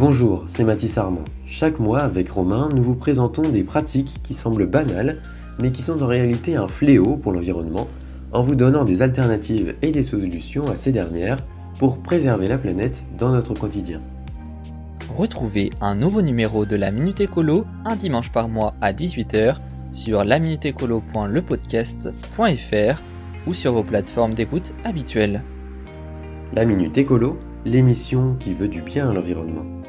Bonjour, c'est Mathis Armand. Chaque mois, avec Romain, nous vous présentons des pratiques qui semblent banales, mais qui sont en réalité un fléau pour l'environnement, en vous donnant des alternatives et des solutions à ces dernières pour préserver la planète dans notre quotidien. Retrouvez un nouveau numéro de la Minute Écolo un dimanche par mois à 18h sur laminuteécolo.lepodcast.fr ou sur vos plateformes d'écoute habituelles. La Minute Écolo, l'émission qui veut du bien à l'environnement.